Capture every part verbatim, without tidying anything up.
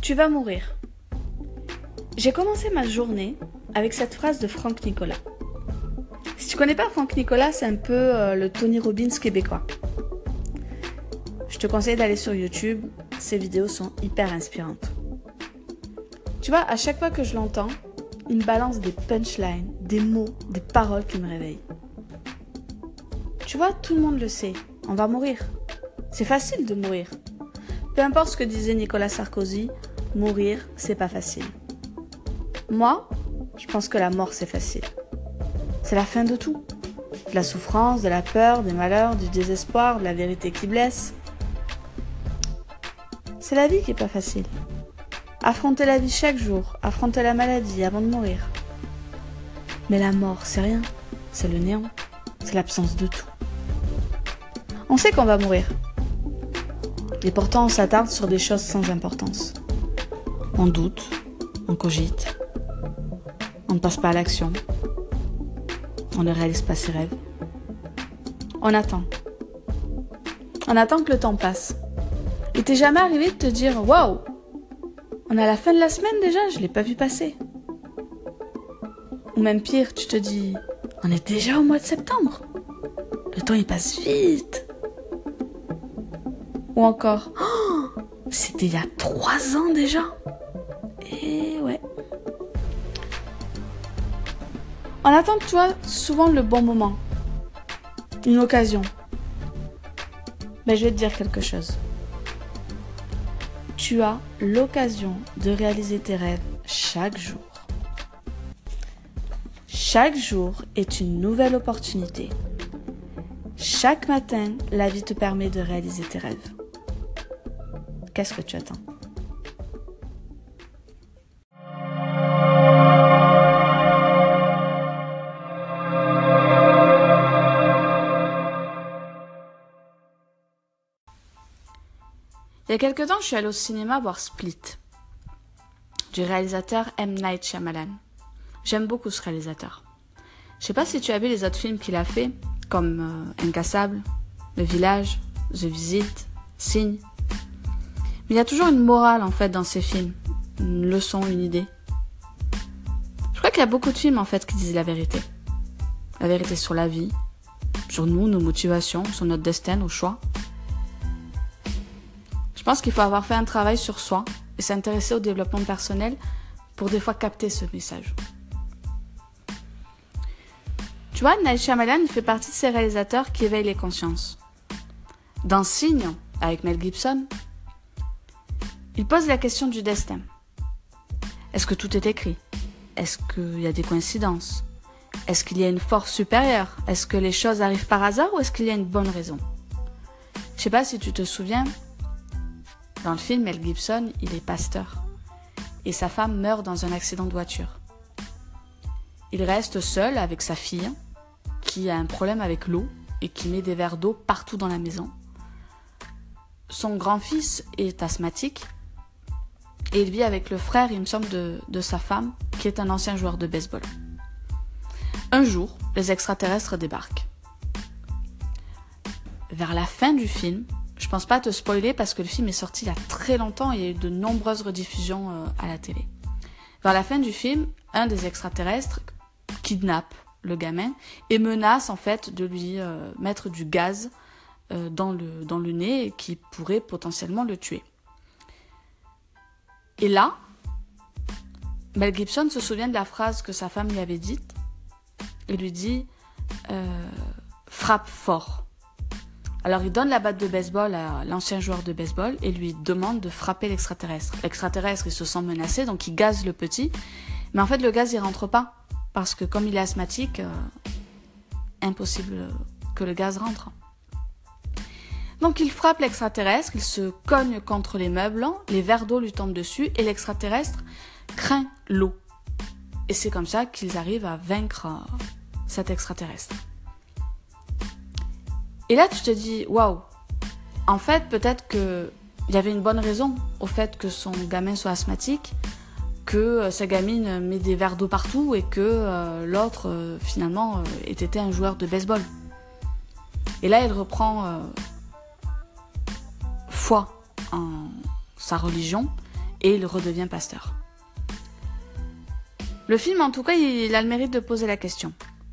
Tu vas mourir. J'ai commencé ma journée avec cette phrase de Franck Nicolas. Si tu connais pas Franck Nicolas, c'est un peu euh, le Tony Robbins québécois. Je te conseille d'aller sur YouTube, ses vidéos sont hyper inspirantes. Tu vois, à chaque fois que je l'entends, il me balance des punchlines, des mots, des paroles qui me réveillent. Tu vois, tout le monde le sait, on va mourir. C'est facile de mourir. Peu importe ce que disait Nicolas Sarkozy, mourir, c'est pas facile. Moi, je pense que la mort, c'est facile. C'est la fin de tout. De la souffrance, de la peur, des malheurs, du désespoir, de la vérité qui blesse. C'est la vie qui est pas facile. Affronter la vie chaque jour, affronter la maladie avant de mourir. Mais la mort, c'est rien. C'est le néant. C'est l'absence de tout. On sait qu'on va mourir. Et pourtant, on s'attarde sur des choses sans importance. On doute, on cogite, on ne passe pas à l'action, on ne réalise pas ses rêves. On attend. On attend que le temps passe. Il t'est jamais arrivé de te dire « Waouh, on est à la fin de la semaine déjà, je l'ai pas vu passer. » Ou même pire, tu te dis « On est déjà au mois de septembre. Le temps il passe vite. » Ou encore oh, « C'était il y a trois ans déjà. » Et ouais. On attend, tu vois, souvent le bon moment. Une occasion. Mais je vais te dire quelque chose. Tu as l'occasion de réaliser tes rêves chaque jour. Chaque jour est une nouvelle opportunité. Chaque matin, la vie te permet de réaliser tes rêves. Qu'est-ce que tu attends ? Il y a quelque temps, je suis allée au cinéma voir Split, du réalisateur M. Night Shyamalan. J'aime beaucoup ce réalisateur. Je sais pas si tu as vu les autres films qu'il a fait, comme euh, Incassable, Le Village, The Visit, Signe. Mais il y a toujours une morale en fait dans ces films, une leçon, une idée. Je crois qu'il y a beaucoup de films en fait qui disent la vérité. La vérité sur la vie, sur nous, nos motivations, sur notre destin, nos choix. Je pense qu'il faut avoir fait un travail sur soi et s'intéresser au développement personnel pour des fois capter ce message. Tu vois, Night Shyamalan fait partie de ces réalisateurs qui éveillent les consciences. Dans Signe, avec Mel Gibson, il pose la question du destin. Est-ce que tout est écrit ? Est-ce qu'il y a des coïncidences ? Est-ce qu'il y a une force supérieure ? Est-ce que les choses arrivent par hasard ou est-ce qu'il y a une bonne raison ? Je sais pas si tu te souviens, dans le film, Mel Gibson, il est pasteur et sa femme meurt dans un accident de voiture. Il reste seul avec sa fille qui a un problème avec l'eau et qui met des verres d'eau partout dans la maison. Son grand-fils est asthmatique et il vit avec le frère, il me semble, de, de sa femme qui est un ancien joueur de baseball. Un jour, les extraterrestres débarquent. Vers la fin du film, je pense pas te spoiler parce que le film est sorti il y a très longtemps et il y a eu de nombreuses rediffusions euh, à la télé. Vers la fin du film, un des extraterrestres kidnappe le gamin et menace en fait de lui euh, mettre du gaz euh, dans le, dans le nez qui pourrait potentiellement le tuer. Et là, Mel Gibson se souvient de la phrase que sa femme lui avait dite et lui dit euh, « frappe fort ». Alors il donne la batte de baseball à l'ancien joueur de baseball et lui demande de frapper l'extraterrestre. L'extraterrestre, il se sent menacé, donc il gaze le petit. Mais en fait, le gaz, il rentre pas. Parce que comme il est asthmatique, euh, impossible que le gaz rentre. Donc il frappe l'extraterrestre, il se cogne contre les meubles, les verres d'eau lui tombent dessus et l'extraterrestre craint l'eau. Et c'est comme ça qu'ils arrivent à vaincre euh, cet extraterrestre. Et là, tu te dis, waouh, en fait, peut-être qu'il y avait une bonne raison au fait que son gamin soit asthmatique, que euh, sa gamine met des verres d'eau partout et que euh, l'autre, euh, finalement, euh, ait été un joueur de baseball. Et là, il reprend euh, foi en sa religion et il redevient pasteur. Le film, en tout cas, il a le mérite de poser la question.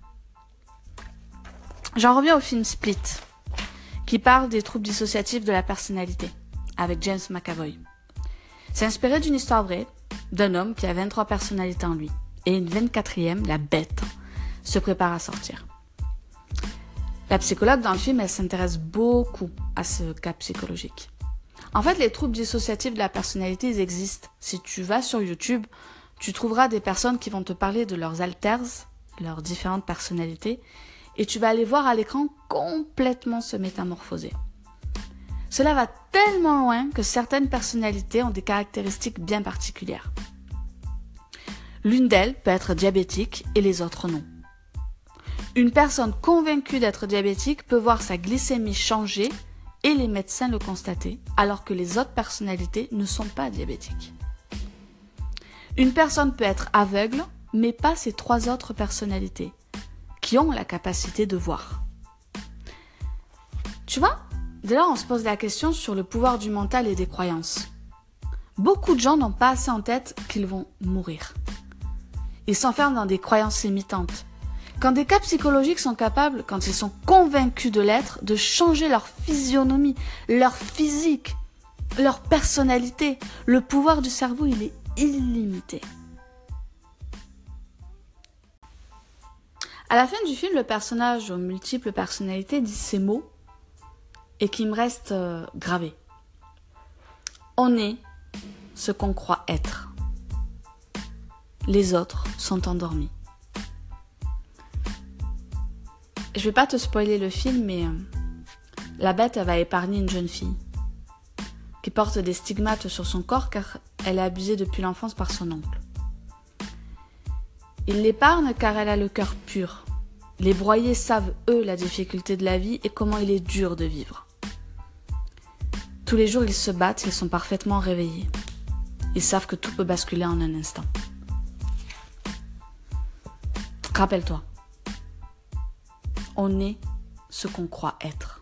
J'en reviens au film Split, qui parle des troubles dissociatifs de la personnalité, avec James McAvoy. C'est inspiré d'une histoire vraie, d'un homme qui a vingt-trois personnalités en lui, et une vingt-quatrième, la bête, se prépare à sortir. La psychologue dans le film, elle s'intéresse beaucoup à ce cas psychologique. En fait, les troubles dissociatifs de la personnalité, ils existent. Si tu vas sur YouTube, tu trouveras des personnes qui vont te parler de leurs alters, leurs différentes personnalités, et tu vas les voir à l'écran complètement se métamorphoser. Cela va tellement loin que certaines personnalités ont des caractéristiques bien particulières. L'une d'elles peut être diabétique et les autres non. Une personne convaincue d'être diabétique peut voir sa glycémie changer et les médecins le constater, alors que les autres personnalités ne sont pas diabétiques. Une personne peut être aveugle, mais pas ses trois autres personnalités, qui ont la capacité de voir. Tu vois, dès lors on se pose la question sur le pouvoir du mental et des croyances. Beaucoup de gens n'ont pas assez en tête qu'ils vont mourir. Ils s'enferment dans des croyances limitantes. Quand des cas psychologiques sont capables, quand ils sont convaincus de l'être, de changer leur physionomie, leur physique, leur personnalité, le pouvoir du cerveau, il est illimité. À la fin du film, le personnage aux multiples personnalités dit ces mots et qui me restent euh, gravés. On est ce qu'on croit être. Les autres sont endormis. Je vais pas te spoiler le film, mais euh, la bête, elle va épargner une jeune fille qui porte des stigmates sur son corps car elle est abusée depuis l'enfance par son oncle. Il l'épargne car elle a le cœur pur. Les broyés savent, eux, la difficulté de la vie et comment il est dur de vivre. Tous les jours, ils se battent, ils sont parfaitement réveillés. Ils savent que tout peut basculer en un instant. Rappelle-toi, on est ce qu'on croit être.